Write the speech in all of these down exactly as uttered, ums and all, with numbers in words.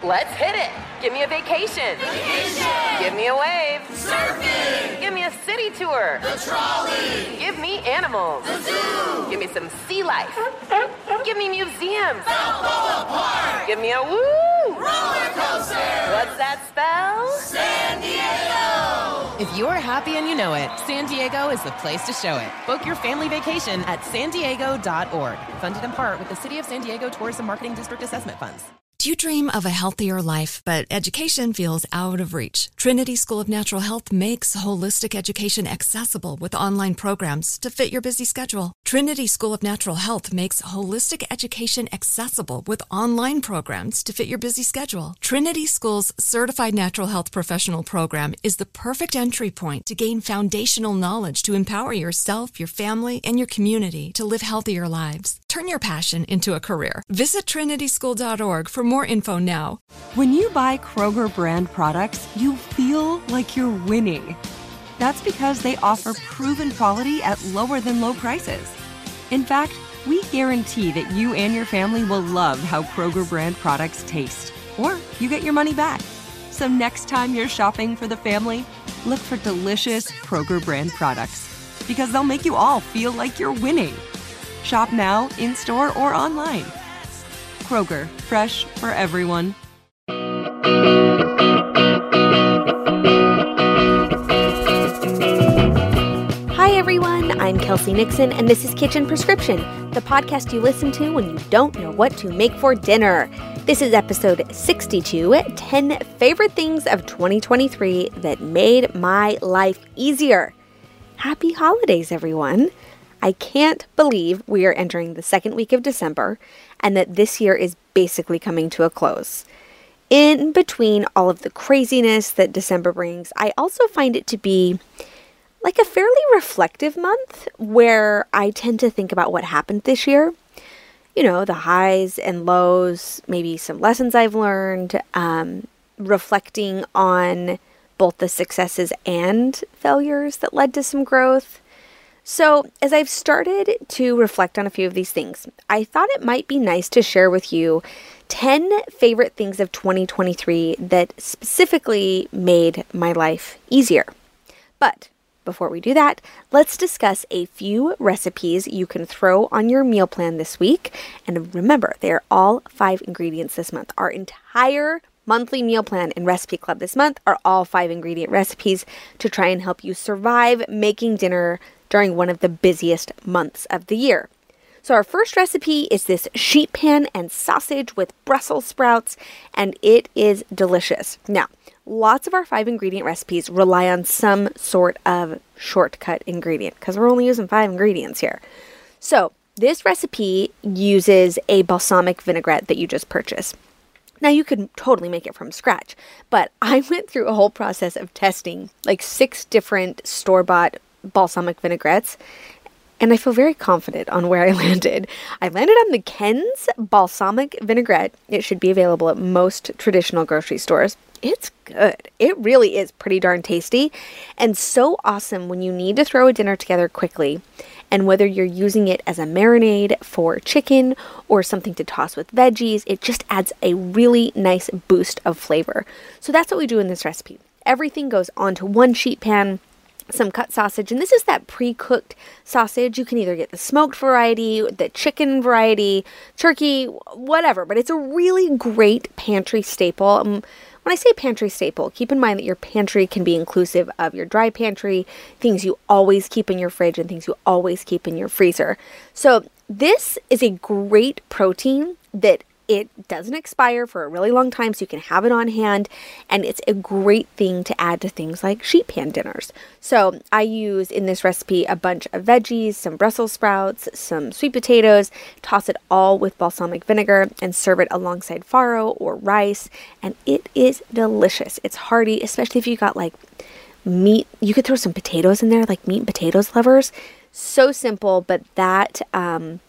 Let's hit it. Give me a vacation. Vacation. Give me a wave. Surfing. Give me a city tour. The trolley. Give me animals. The zoo. Give me some sea life. Give me museums. Balboa Park. Give me a woo. Roller coaster. What's that spell? San Diego. If you're happy and you know it, San Diego is the place to show it. Book your family vacation at san diego dot org. Funded in part with the City of San Diego Tourism Marketing District Assessment Funds. Do you dream of a healthier life, but education feels out of reach? Trinity School of Natural Health makes holistic education accessible with online programs to fit your busy schedule. Trinity School of Natural Health makes holistic education accessible with online programs to fit your busy schedule. Trinity School's Certified Natural Health Professional Program is the perfect entry point to gain foundational knowledge to empower yourself, your family, and your community to live healthier lives. Turn your passion into a career. Visit trinity school dot org for more info now. When you buy Kroger brand products, you feel like you're winning. That's because they offer proven quality at lower than low prices. In fact, we guarantee that you and your family will love how Kroger brand products taste, or you get your money back. So next time you're shopping for the family, look for delicious Kroger brand products, because they'll make you all feel like you're winning. Shop now, in-store, or online. Kroger, fresh for everyone. Hi everyone, I'm Kelsey Nixon, and this is Kitchen Prescription, the podcast you listen to when you don't know what to make for dinner. This is episode sixty-two, ten Favorite Things of twenty twenty-three That Made My Life Easier. Happy holidays, everyone. I can't believe we are entering the second week of December and that this year is basically coming to a close. In between all of the craziness that December brings, I also find it to be like a fairly reflective month where I tend to think about what happened this year. You know, the highs and lows, maybe some lessons I've learned, um, reflecting on both the successes and failures that led to some growth. So, as I've started to reflect on a few of these things, I thought it might be nice to share with you ten favorite things of twenty twenty-three that specifically made my life easier. But before we do that, let's discuss a few recipes you can throw on your meal plan this week. And remember, they are all five ingredients this month. Our entire monthly meal plan in Recipe Club this month are all five ingredient recipes to try and help you survive making dinner during one of the busiest months of the year. So our first recipe is this sheet pan and sausage with Brussels sprouts, and it is delicious. Now, lots of our five ingredient recipes rely on some sort of shortcut ingredient because we're only using five ingredients here. So this recipe uses a balsamic vinaigrette that you just purchased. Now, you could totally make it from scratch, but I went through a whole process of testing like six different store-bought balsamic vinaigrettes, and I feel very confident on where I landed. I landed on the Ken's balsamic vinaigrette. It should be available at most traditional grocery stores. It's good. It really is pretty darn tasty and so awesome when you need to throw a dinner together quickly. And whether you're using it as a marinade for chicken or something to toss with veggies, it just adds a really nice boost of flavor. So that's what we do in this recipe. Everything goes onto one sheet pan, some cut sausage, and this is that pre-cooked sausage. You can either get the smoked variety, the chicken variety, turkey, whatever, but it's a really great pantry staple. Um, when I say pantry staple, keep in mind that your pantry can be inclusive of your dry pantry, things you always keep in your fridge and things you always keep in your freezer. So this is a great protein that it doesn't expire for a really long time, so you can have it on hand, and it's a great thing to add to things like sheet pan dinners. So I use in this recipe a bunch of veggies, some Brussels sprouts, some sweet potatoes, toss it all with balsamic vinegar, and serve it alongside farro or rice, and it is delicious. It's hearty, especially if you got like meat. You could throw some potatoes in there, like meat and potatoes lovers. So simple, but that um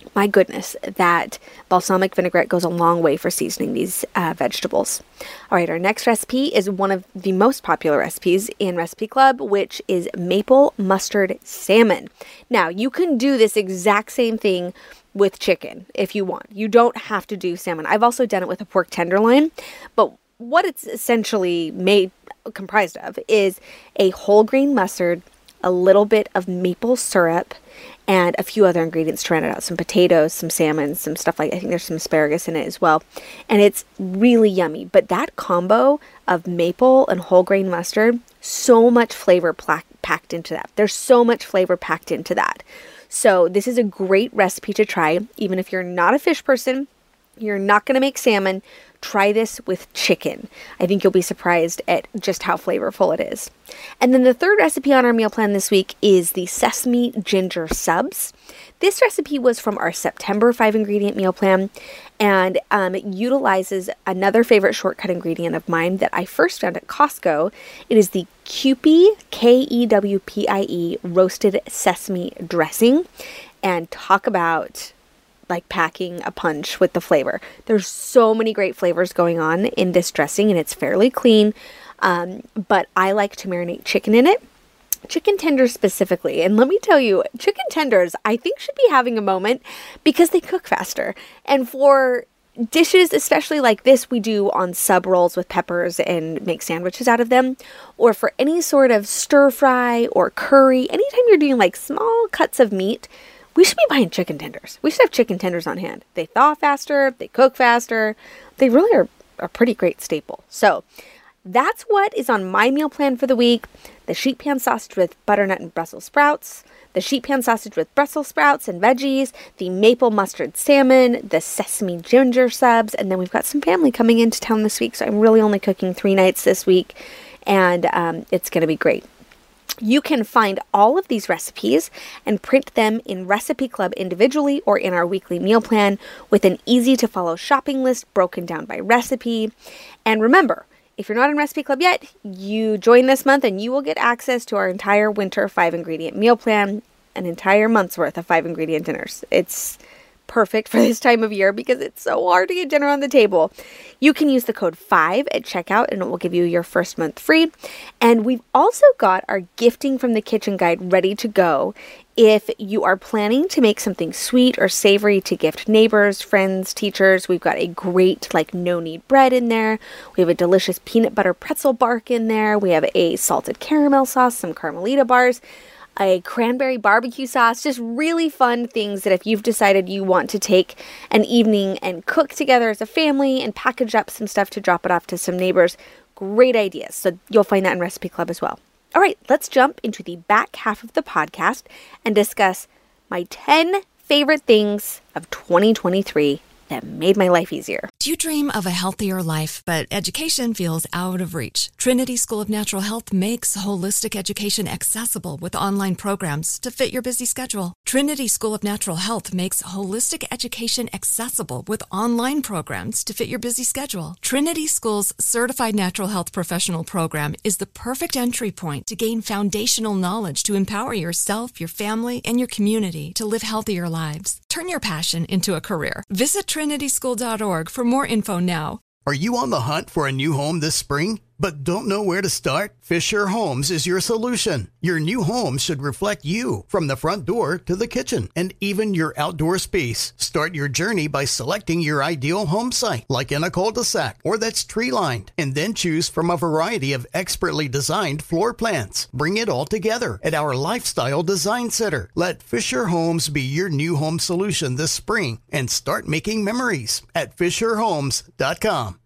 My goodness, that balsamic vinaigrette goes a long way for seasoning these uh, vegetables. All right, our next recipe is one of the most popular recipes in Recipe Club, which is maple mustard salmon. Now, you can do this exact same thing with chicken if you want. You don't have to do salmon. I've also done it with a pork tenderloin, but what it's essentially made comprised of is a whole grain mustard, a little bit of maple syrup, and a few other ingredients to round it out. Some potatoes, some salmon, some stuff like, I think there's some asparagus in it as well. And it's really yummy. But that combo of maple and whole grain mustard, so much flavor pla- packed into that. There's so much flavor packed into that. So this is a great recipe to try. Even if you're not a fish person, you're not going to make salmon, try this with chicken. I think you'll be surprised at just how flavorful it is. And then the third recipe on our meal plan this week is the sesame ginger subs. This recipe was from our September five ingredient meal plan, and um, it utilizes another favorite shortcut ingredient of mine that I first found at Costco. It is the Kewpie, K E W P I E, roasted sesame dressing. And talk about like packing a punch with the flavor. There's so many great flavors going on in this dressing, and it's fairly clean. Um, but I like to marinate chicken in it. Chicken tenders specifically. And let me tell you, chicken tenders, I think, should be having a moment because they cook faster. And for dishes, especially like this, we do on sub rolls with peppers and make sandwiches out of them, or for any sort of stir fry or curry, anytime you're doing like small cuts of meat, we should be buying chicken tenders. We should have chicken tenders on hand. They thaw faster, they cook faster. They really are a pretty great staple. So that's what is on my meal plan for the week. The sheet pan sausage with butternut and Brussels sprouts, the sheet pan sausage with Brussels sprouts and veggies, the maple mustard salmon, the sesame ginger subs, and then we've got some family coming into town this week. So I'm really only cooking three nights this week, and um, it's going to be great. You can find all of these recipes and print them in Recipe Club individually or in our weekly meal plan with an easy-to-follow shopping list broken down by recipe. And remember, if you're not in Recipe Club yet, you join this month and you will get access to our entire winter five-ingredient meal plan, an entire month's worth of five-ingredient dinners. It's perfect for this time of year because it's so hard to get dinner on the table. You can use the code five at checkout and it will give you your first month free. And we've also got our gifting from the kitchen guide ready to go. If you are planning to make something sweet or savory to gift neighbors, friends, teachers, we've got a great like no-knead bread in there. We have a delicious peanut butter pretzel bark in there. We have a salted caramel sauce, some Carmelita bars, a cranberry barbecue sauce, just really fun things that if you've decided you want to take an evening and cook together as a family and package up some stuff to drop it off to some neighbors, great ideas. So you'll find that in Recipe Club as well. All right, let's jump into the back half of the podcast and discuss my ten favorite things of twenty twenty-three that made my life easier. Do you dream of a healthier life, but education feels out of reach? Trinity School of Natural Health makes holistic education accessible with online programs to fit your busy schedule. Trinity School of Natural Health makes holistic education accessible with online programs to fit your busy schedule. Trinity School's Certified Natural Health Professional Program is the perfect entry point to gain foundational knowledge to empower yourself, your family, and your community to live healthier lives. Turn your passion into a career. Visit trinity school dot org for more info now. Are you on the hunt for a new home this spring, but don't know where to start? Fisher Homes is your solution. Your new home should reflect you, from the front door to the kitchen, and even your outdoor space. Start your journey by selecting your ideal home site, like in a cul-de-sac or that's tree-lined, and then choose from a variety of expertly designed floor plans. Bring it all together at our Lifestyle Design Center. Let Fisher Homes be your new home solution this spring and start making memories at fisher homes dot com.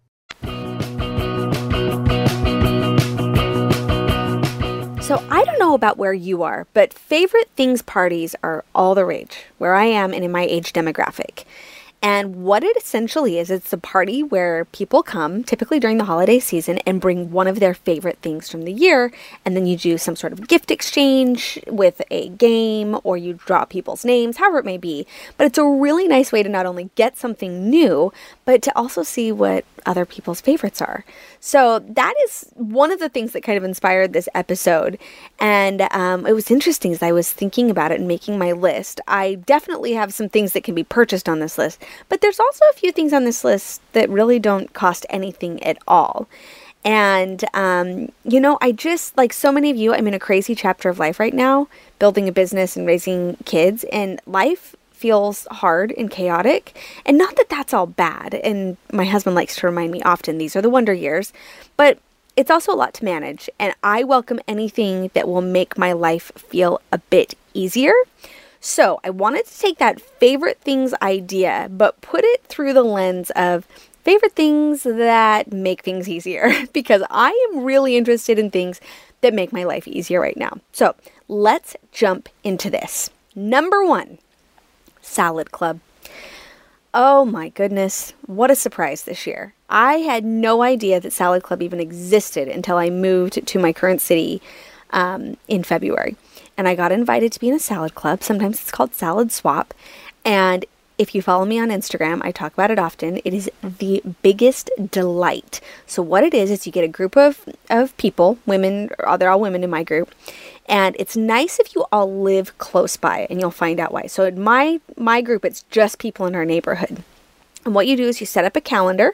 So I don't know about where you are, but favorite things parties are all the rage where I am and in my age demographic. And what it essentially is, it's a party where people come, typically during the holiday season, and bring one of their favorite things from the year. And then you do some sort of gift exchange with a game, or you draw people's names, however it may be. But it's a really nice way to not only get something new, but but to also see what other people's favorites are. So that is one of the things that kind of inspired this episode. And um, it was interesting as I was thinking about it and making my list. I definitely have some things that can be purchased on this list, but there's also a few things on this list that really don't cost anything at all. And, um, you know, I just, like so many of you, I'm in a crazy chapter of life right now, building a business and raising kids, and life feels hard and chaotic. And not that that's all bad. And my husband likes to remind me often, these are the wonder years, but it's also a lot to manage. And I welcome anything that will make my life feel a bit easier. So I wanted to take that favorite things idea, but put it through the lens of favorite things that make things easier, because I am really interested in things that make my life easier right now. So let's jump into this. Number one, Salad Club. Oh my goodness, what a surprise this year. I had no idea that Salad Club even existed until I moved to my current city um, in February. And I got invited to be in a salad club. Sometimes it's called Salad Swap. And if you follow me on Instagram, I talk about it often. It is the biggest delight. So what it is, is you get a group of, of people, women, or they're all women in my group. And it's nice if you all live close by, and you'll find out why. So in my, my group, it's just people in our neighborhood. And what you do is you set up a calendar,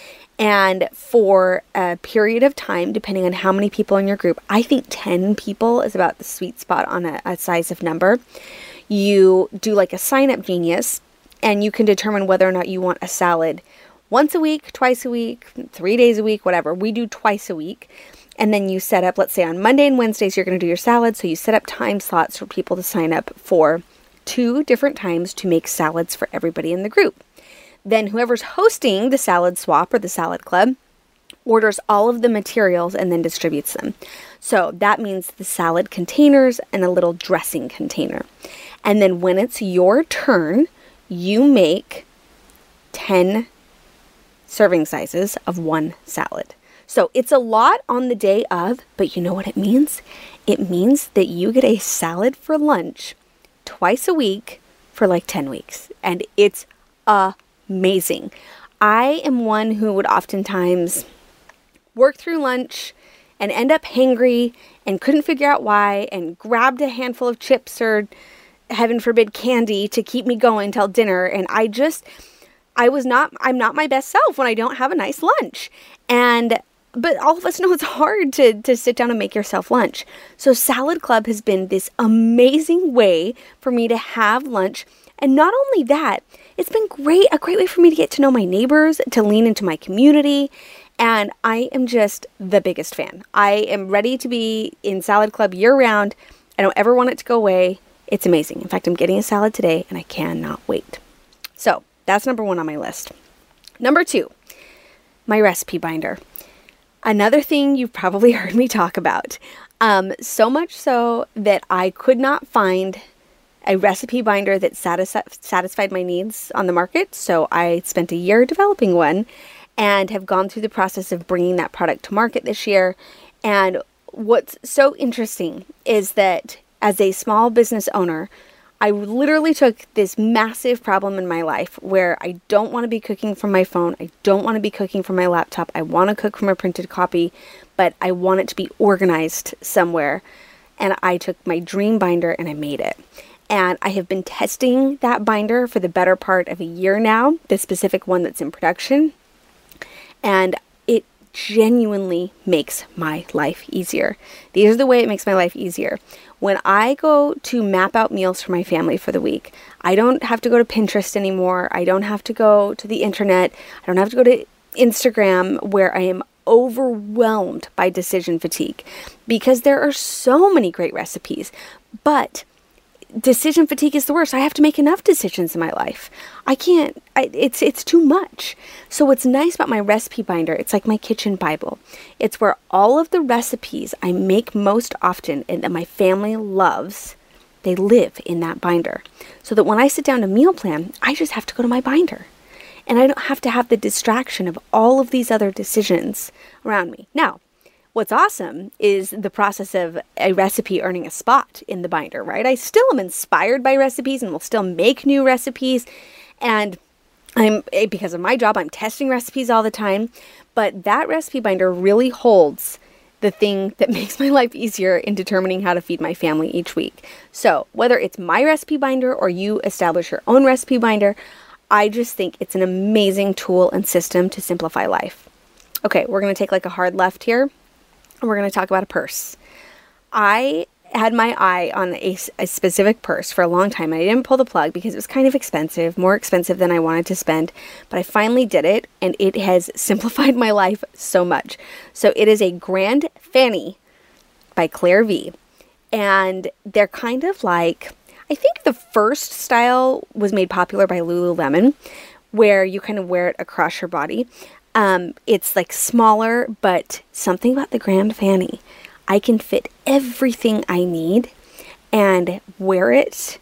and for a period of time, depending on how many people in your group, I think ten people is about the sweet spot on a, a size of number. You do like a sign-up genius, and you can determine whether or not you want a salad once a week, twice a week, three days a week, whatever. We do twice a week. And then you set up, let's say on Monday and Wednesdays, you're going to do your salad. So you set up time slots for people to sign up for two different times to make salads for everybody in the group. Then whoever's hosting the salad swap or the salad club orders all of the materials and then distributes them. So that means the salad containers and a little dressing container. And then when it's your turn, you make ten serving sizes of one salad. So it's a lot on the day of, but you know what it means? It means that you get a salad for lunch twice a week for like ten weeks. And it's amazing. I am one who would oftentimes work through lunch and end up hangry and couldn't figure out why, and grabbed a handful of chips or, heaven forbid, candy to keep me going till dinner. And I just, I was not, I'm not my best self when I don't have a nice lunch. And But all of us know it's hard to, to sit down and make yourself lunch. So Salad Club has been this amazing way for me to have lunch. And not only that, it's been great, a great way for me to get to know my neighbors, to lean into my community. And I am just the biggest fan. I am ready to be in Salad Club year round. I don't ever want it to go away. It's amazing. In fact, I'm getting a salad today and I cannot wait. So that's number one on my list. Number two, my recipe binder. Another thing you've probably heard me talk about, um, so much so that I could not find a recipe binder that satis- satisfied my needs on the market. So I spent a year developing one and have gone through the process of bringing that product to market this year. And what's so interesting is that as a small business owner, I literally took this massive problem in my life where I don't want to be cooking from my phone. I don't want to be cooking from my laptop. I want to cook from a printed copy, but I want it to be organized somewhere. And I took my dream binder and I made it. And I have been testing that binder for the better part of a year now, the specific one that's in production. And it genuinely makes my life easier. These are the way it makes my life easier. When I go to map out meals for my family for the week, I don't have to go to Pinterest anymore. I don't have to go to the internet. I don't have to go to Instagram where I am overwhelmed by decision fatigue because there are so many great recipes. But decision fatigue is the worst. I have to make enough decisions in my life. I can't, I, it's it's too much. So what's nice about my recipe binder, it's like my kitchen Bible. It's where all of the recipes I make most often and that my family loves, they live in that binder. So that when I sit down to meal plan, I just have to go to my binder. And I don't have to have the distraction of all of these other decisions around me. Now, what's awesome is the process of a recipe earning a spot in the binder, right? I still am inspired by recipes and will still make new recipes. And I'm because of my job, I'm testing recipes all the time, but that recipe binder really holds the thing that makes my life easier in determining how to feed my family each week. So whether it's my recipe binder or you establish your own recipe binder, I just think it's an amazing tool and system to simplify life. Okay, we're going to take like a hard left here, and we're going to talk about a purse. I had my eye on a, a specific purse for a long time, and I didn't pull the plug because it was kind of expensive, more expensive than I wanted to spend, but I finally did it, and it has simplified my life so much. So it is a Grand Fanny by Claire V, and they're kind of like, I think the first style was made popular by Lululemon, where you kind of wear it across your body. Um, it's like smaller, but something about the Grand Fanny, I can fit everything I need and wear it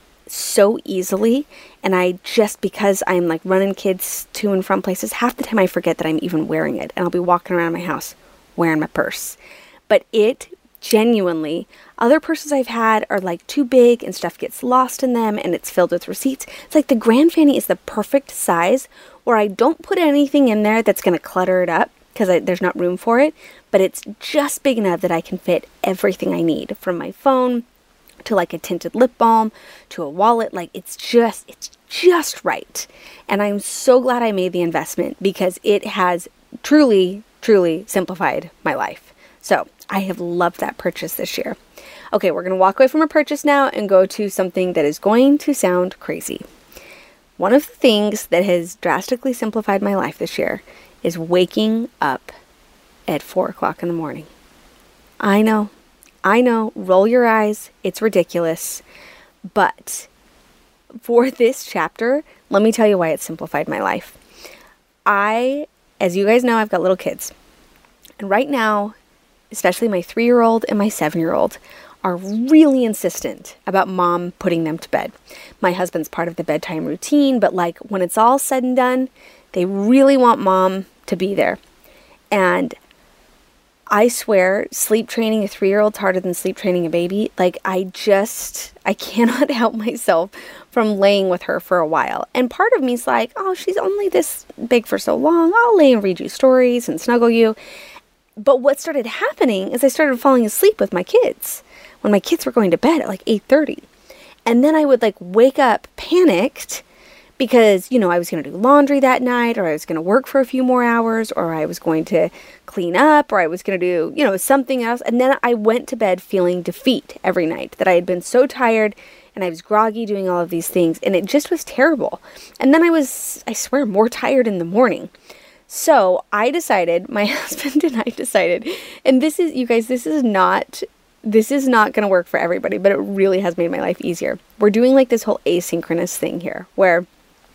so easily. And I just, because I'm like running kids to and from places, half the time I forget that I'm even wearing it. And I'll be walking around my house wearing my purse. But it genuinely, other purses I've had are like too big and stuff gets lost in them and it's filled with receipts. It's like the Grand Fanny is the perfect size where I don't put anything in there that's going to clutter it up, because there's not room for it, but it's just big enough that I can fit everything I need, from my phone to like a tinted lip balm to a wallet. Like it's just, it's just right. And I'm so glad I made the investment because it has truly, truly simplified my life. So I have loved that purchase this year. Okay, we're going to walk away from a purchase now and go to something that is going to sound crazy. One of the things that has drastically simplified my life this year is waking up at four o'clock in the morning. I know, I know, roll your eyes, it's ridiculous, but for this chapter, let me tell you why it simplified my life. I, as you guys know, I've got little kids, and right now, especially my three-year-old and my seven-year-old, are really insistent about mom putting them to bed. My husband's part of the bedtime routine, but like when it's all said and done, they really want mom to be there. And I swear, sleep training a three-year-old's harder than sleep training a baby. Like, I just, I cannot help myself from laying with her for a while. And part of me's like, oh, she's only this big for so long. I'll lay and read you stories and snuggle you. But what started happening is I started falling asleep with my kids when my kids were going to bed at like eight thirty. And then I would like wake up panicked because, you know, I was going to do laundry that night, or I was going to work for a few more hours, or I was going to clean up, or I was going to do, you know, something else. And then I went to bed feeling defeat every night, that I had been so tired and I was groggy doing all of these things, and it just was terrible. And then I was, I swear, more tired in the morning. So I decided, my husband and I decided, and this is, you guys, this is not, this is not going to work for everybody, but it really has made my life easier. We're doing like this whole asynchronous thing here, where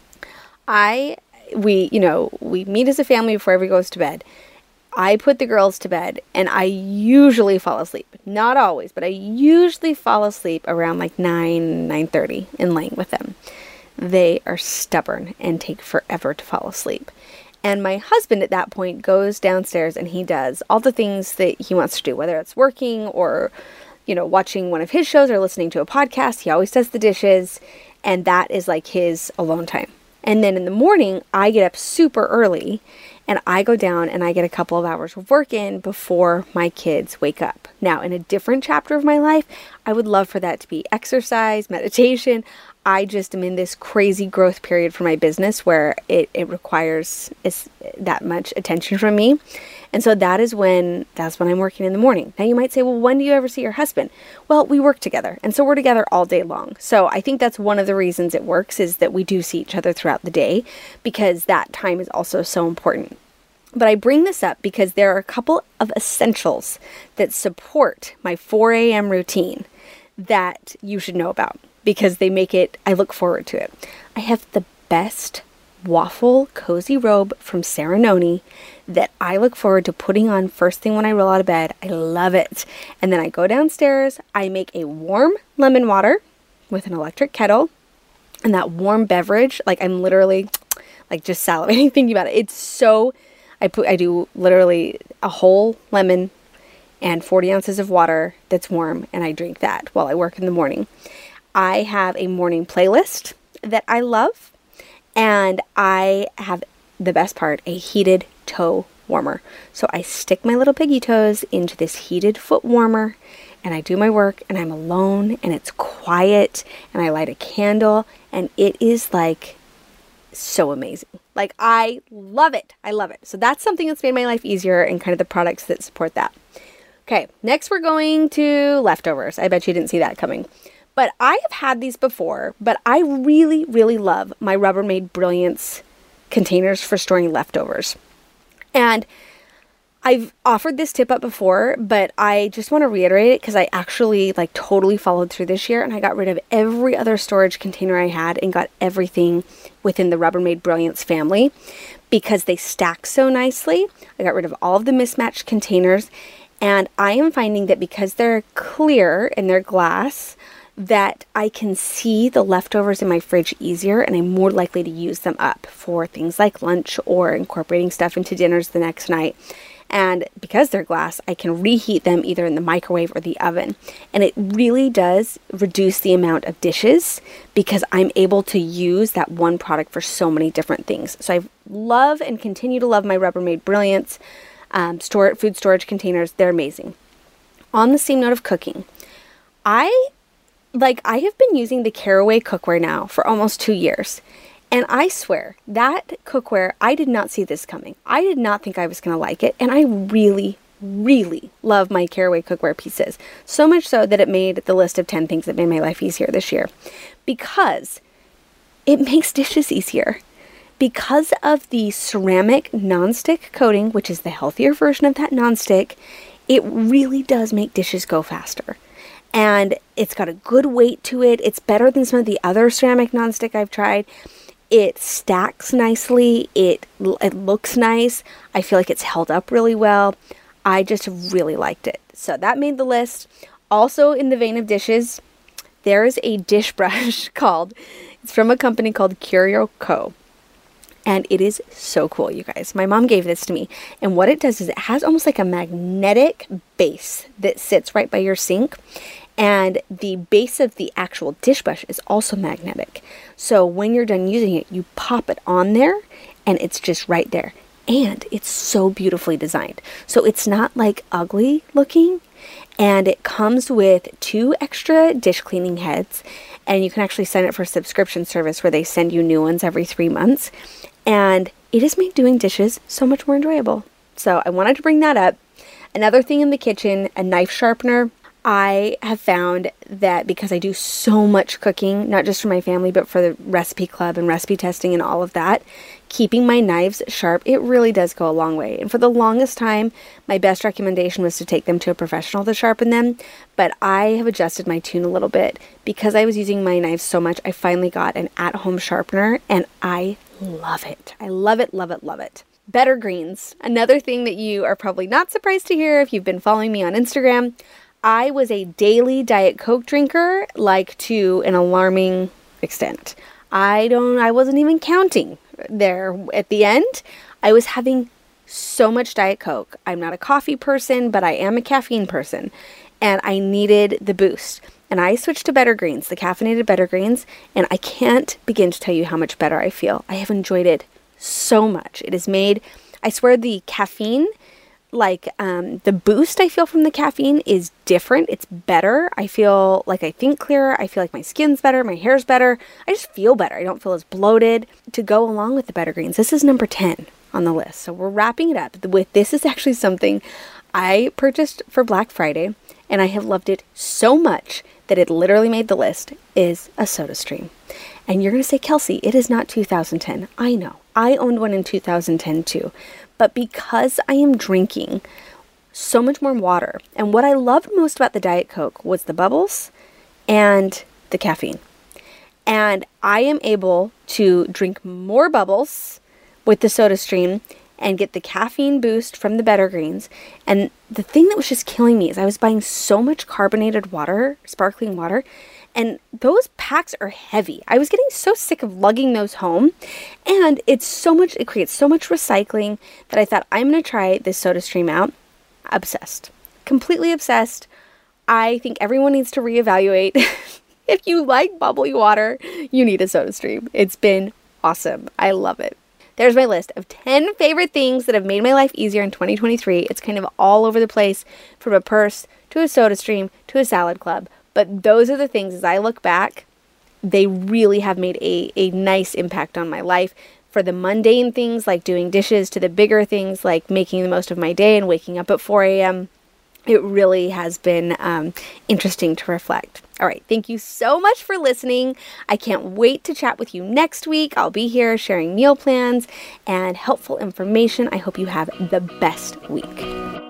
I, we, you know, we meet as a family before everybody goes to bed. I put the girls to bed, and I usually fall asleep. Not always, but I usually fall asleep around like nine, nine thirty in laying with them. They are stubborn and take forever to fall asleep. And my husband at that point goes downstairs and he does all the things that he wants to do, whether it's working or, you know, watching one of his shows or listening to a podcast. He always does the dishes, and that is like his alone time. And then in the morning, I get up super early and I go down and I get a couple of hours of work in before my kids wake up. Now, in a different chapter of my life, I would love for that to be exercise, meditation. I just am in this crazy growth period for my business where it, it requires is that much attention from me. And so that is when, that's when I'm working in the morning. Now you might say, well, when do you ever see your husband? Well, we work together. And so we're together all day long. So I think that's one of the reasons it works, is that we do see each other throughout the day, because that time is also so important. But I bring this up because there are a couple of essentials that support my four a.m. routine that you should know about, because they make it, I look forward to it. I have the best waffle cozy robe from Sarah Noni that I look forward to putting on first thing when I roll out of bed. I love it. And then I go downstairs, I make a warm lemon water with an electric kettle, and that warm beverage, like I'm literally like just salivating thinking about it. It's so, I put, I do literally a whole lemon and forty ounces of water that's warm, and I drink that while I work in the morning. I have a morning playlist that I love, And I have the best part, a heated toe warmer. So I stick my little piggy toes into this heated foot warmer and I do my work and I'm alone and it's quiet and I light a candle and it is like so amazing. Like I love it. I love it. So that's something that's made my life easier and kind of the products that support that. Okay, next we're going to leftovers. I bet you didn't see that coming. But I have had these before, but I really, really love my Rubbermaid Brilliance containers for storing leftovers. And I've offered this tip up before, but I just want to reiterate it because I actually like totally followed through this year and I got rid of every other storage container I had and got everything within the Rubbermaid Brilliance family because they stack so nicely. I got rid of all of the mismatched containers and I am finding that because they're clear and they're glass, that I can see the leftovers in my fridge easier and I'm more likely to use them up for things like lunch or incorporating stuff into dinners the next night. And because they're glass, I can reheat them either in the microwave or the oven. And it really does reduce the amount of dishes because I'm able to use that one product for so many different things. So I love and continue to love my Rubbermaid Brilliance um, store, food storage containers. They're amazing. On the same note of cooking, I Like, I have been using the Caraway cookware now for almost two years. And I swear, that cookware, I did not see this coming. I did not think I was going to like it. And I really, really love my Caraway cookware pieces. So much so that it made the list of ten things that made my life easier this year. Because it makes dishes easier. Because of the ceramic nonstick coating, which is the healthier version of that nonstick, it really does make dishes go faster. And it's got a good weight to it. It's better than some of the other ceramic nonstick I've tried. It stacks nicely. It it looks nice. I feel like it's held up really well. I just really liked it. So that made the list. Also in the vein of dishes, there is a dish brush called, it's from a company called Curio Co. And it is so cool, you guys. My mom gave this to me. And what it does is it has almost like a magnetic base that sits right by your sink. And the base of the actual dish brush is also magnetic. So when you're done using it, you pop it on there and it's just right there. And it's so beautifully designed. So it's not like ugly looking. And it comes with two extra dish cleaning heads. And you can actually sign up for a subscription service where they send you new ones every three months. And it has made doing dishes so much more enjoyable. So I wanted to bring that up. Another thing in the kitchen, a knife sharpener. I have found that because I do so much cooking, not just for my family, but for the recipe club and recipe testing and all of that, keeping my knives sharp, it really does go a long way. And for the longest time, my best recommendation was to take them to a professional to sharpen them. But I have adjusted my tune a little bit. Because I was using my knives so much, I finally got an at-home sharpener and I love it. I love it, love it, love it. Better Greens. Another thing that you are probably not surprised to hear if you've been following me on Instagram. I was a daily Diet Coke drinker, like to an alarming extent. I don't, I wasn't even counting there at the end. I was having so much Diet Coke. I'm not a coffee person, but I am a caffeine person. And I needed the boost. And I switched to Better Greens, the caffeinated Better Greens. And I can't begin to tell you how much better I feel. I have enjoyed it so much. It has made, I swear the caffeine, like um, the boost I feel from the caffeine is different. It's better. I feel like I think clearer. I feel like my skin's better. My hair's better. I just feel better. I don't feel as bloated. To go along with the Better Greens, this is number ten on the list. So we're wrapping it up with, this is actually something I purchased for Black Friday and I have loved it so much that it literally made the list, is a SodaStream. And you're going to say, Kelsey, it is not two thousand ten. I know. I owned one in two thousand ten too. But because I am drinking so much more water, and what I loved most about the Diet Coke was the bubbles and the caffeine. And I am able to drink more bubbles with the SodaStream and get the caffeine boost from the Better Greens. And the thing that was just killing me is I was buying so much carbonated water, sparkling water, and those packs are heavy. I was getting so sick of lugging those home. And it's so much, it creates so much recycling that I thought, I'm going to try this SodaStream out. Obsessed. Completely obsessed. I think everyone needs to reevaluate. If you like bubbly water, you need a SodaStream. It's been awesome. I love it. There's my list of ten favorite things that have made my life easier in twenty twenty-three. It's kind of all over the place, from a purse to a soda stream to a salad club. But those are the things, as I look back, they really have made a, a nice impact on my life. For the mundane things like doing dishes to the bigger things like making the most of my day and waking up at four a.m., it really has been um, interesting to reflect. All right, thank you so much for listening. I can't wait to chat with you next week. I'll be here sharing meal plans and helpful information. I hope you have the best week.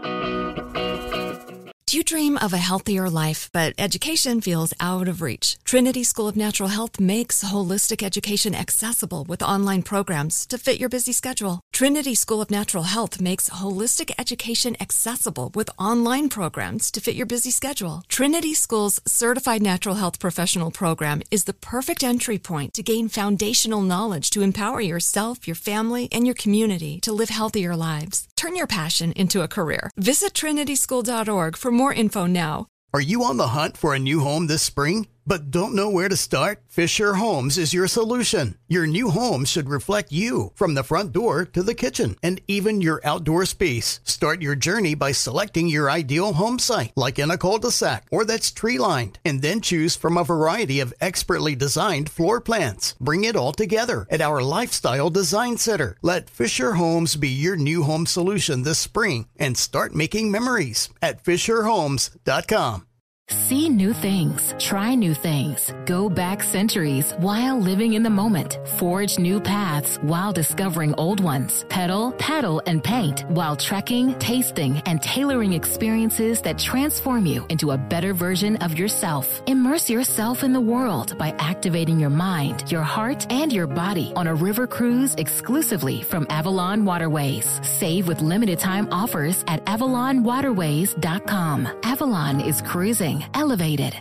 Do you dream of a healthier life, but education feels out of reach? Trinity School of Natural Health makes holistic education accessible with online programs to fit your busy schedule. Trinity School of Natural Health makes holistic education accessible with online programs to fit your busy schedule. Trinity School's Certified Natural Health Professional Program is the perfect entry point to gain foundational knowledge to empower yourself, your family, and your community to live healthier lives. Turn your passion into a career. Visit trinity school dot org for more info now. Are you on the hunt for a new home this spring, but don't know where to start? Fisher Homes is your solution. Your new home should reflect you, from the front door to the kitchen, and even your outdoor space. Start your journey by selecting your ideal home site, like in a cul-de-sac or that's tree-lined, and then choose from a variety of expertly designed floor plans. Bring it all together at our Lifestyle Design Center. Let Fisher Homes be your new home solution this spring and start making memories at fisher homes dot com. See new things, try new things, go back centuries while living in the moment, forge new paths while discovering old ones, pedal, paddle, and paint while trekking, tasting, and tailoring experiences that transform you into a better version of yourself. Immerse yourself in the world by activating your mind, your heart, and your body on a river cruise exclusively from Avalon Waterways. Save with limited time offers at avalon waterways dot com. Avalon is cruising elevated.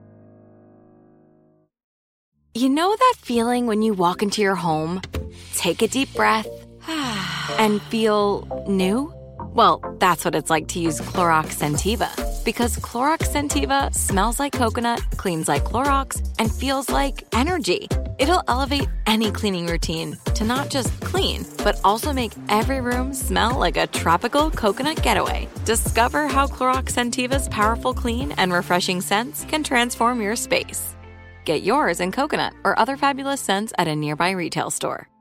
You know that feeling when you walk into your home, take a deep breath, and feel new? Well, that's what it's like to use Clorox Scentiva. Because Clorox Scentiva smells like coconut, cleans like Clorox, and feels like energy. It'll elevate any cleaning routine to not just clean, but also make every room smell like a tropical coconut getaway. Discover how Clorox Scentiva's powerful clean and refreshing scents can transform your space. Get yours in coconut or other fabulous scents at a nearby retail store.